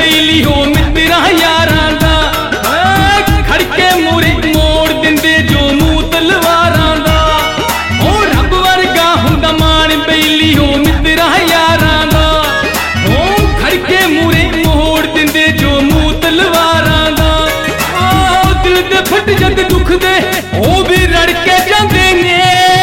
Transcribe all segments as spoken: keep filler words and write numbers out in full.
बेली हो मित्रा यारां दा खड़के मूरे मोड़ दिंदे जो मूंह तलवारां दा ओ रब वर्गा हुंदा मान बेली हो मित्रा यारां दा ओ खड़के मूरे मोड़ दिंदे जो मूंह तलवारां दा ओ दिल दे फट जद दुख दे ओ भी रड़ के जांदे ने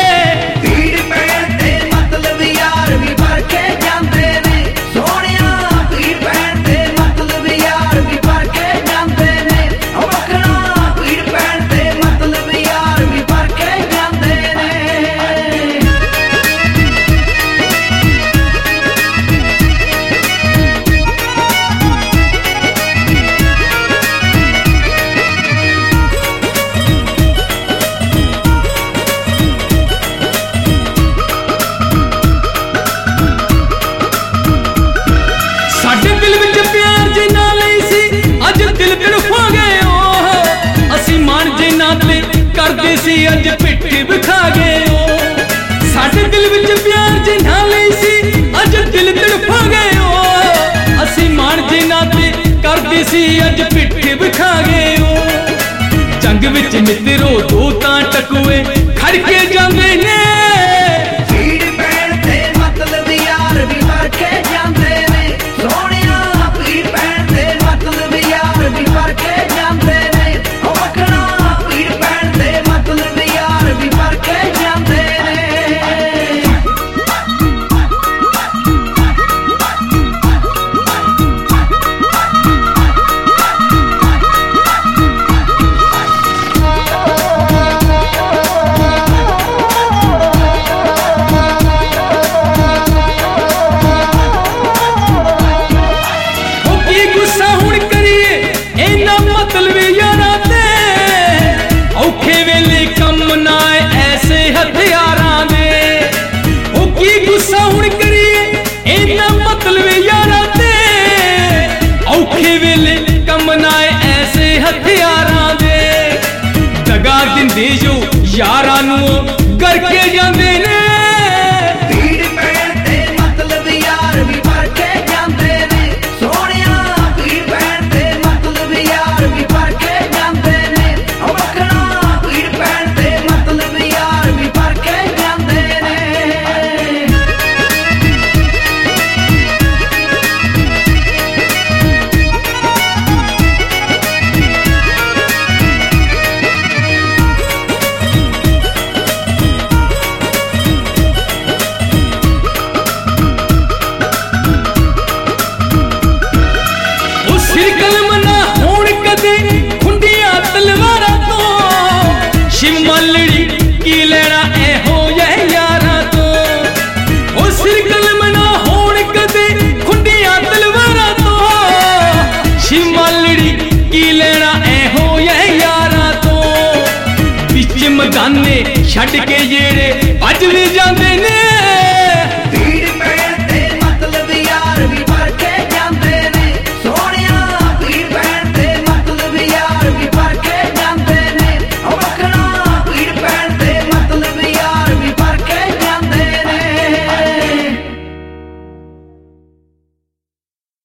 करदे सी अज पिठ विखा गए ओ साडे दिल विच प्यार जिन्ना लई सी अज दिल तड़फा गए ओ असी मान जिन्ना ते करदे सी अज पिठ विखा गए ओ जंग विच मित्रो दो तां टकुए खड़के जांदे ने दगा दिंदे जो यारां नू करके जांदे ने भीड़ पैण ते मतलब यार भी भर के जांदे ने सोहणिया भीड़ पैण ते मतलब यार भी भर के जांदे ने ओ वखना भीड़ पैण ते मतलब यार भी भर के जांदे ने शिव मलड़ी की लेना ए हो ये यारा तो ओ सिर कलम ना होण कदे खुंडियां तलवारां तो शिव मलड़ी की लेना ए हो ये यारा तो बिच मैदाने छड़ के जेड़े भज भी जांदे ने